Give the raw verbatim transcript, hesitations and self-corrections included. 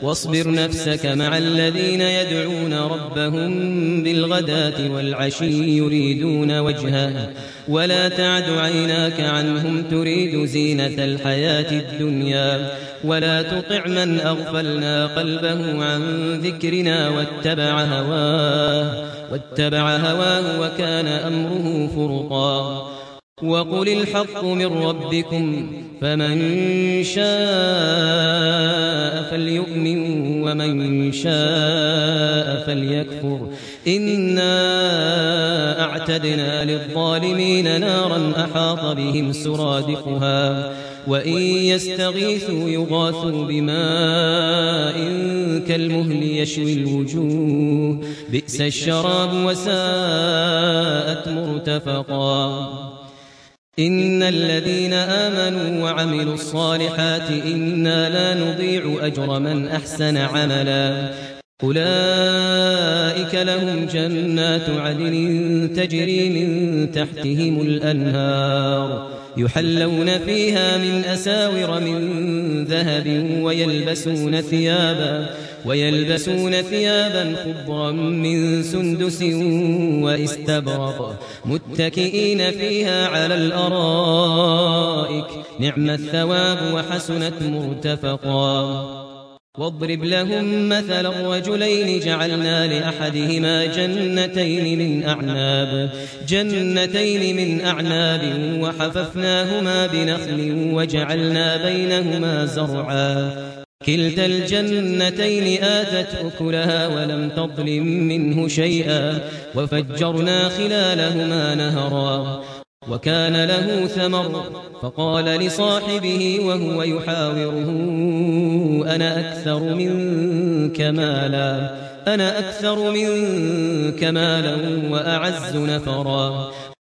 واصبر نفسك مع الذين يدعون ربهم بالغداة والعشي يريدون وجهه ولا تعد عيناك عنهم تريد زينة الحياة الدنيا ولا تطع من أغفلنا قلبه عن ذكرنا واتبع هواه واتبع هواه وكان أمره فرطا وقل الحق من ربكم فمن شاء فليؤمن ومن شاء فليكفر إنا أعتدنا للظالمين نارا أحاط بهم سرادقها وإن يستغيثوا يغاثوا بماء كالمهل يشوي الوجوه بئس الشراب وساءت مرتفقا إن الذين آمنوا وعملوا الصالحات إنا لا نضيع أجر من أحسن عملا أولئك لهم جنات عدن تجري من تحتهم الأنهار يحلون فيها من أساور من ذهب ويلبسون ثيابا ويلبسون ثيابا خضرا من سندس واستبرق متكئين فيها على الأرائك نعم الثواب وحسنت مرتفقا واضرب لهم مثل الرجلين جعلنا لأحدهما جنتين من أعناب جنتين من أعناب وحففناهما بنخل وجعلنا بينهما زرعا كلتا الجنتين آتت أكلها ولم تظلم منه شيئا وفجرنا خلالهما نهرا وكان له ثمر فقال لصاحبه وهو يحاوره أنا أكثر منك مالا أنا أكثر منك مالا وأعز نفرا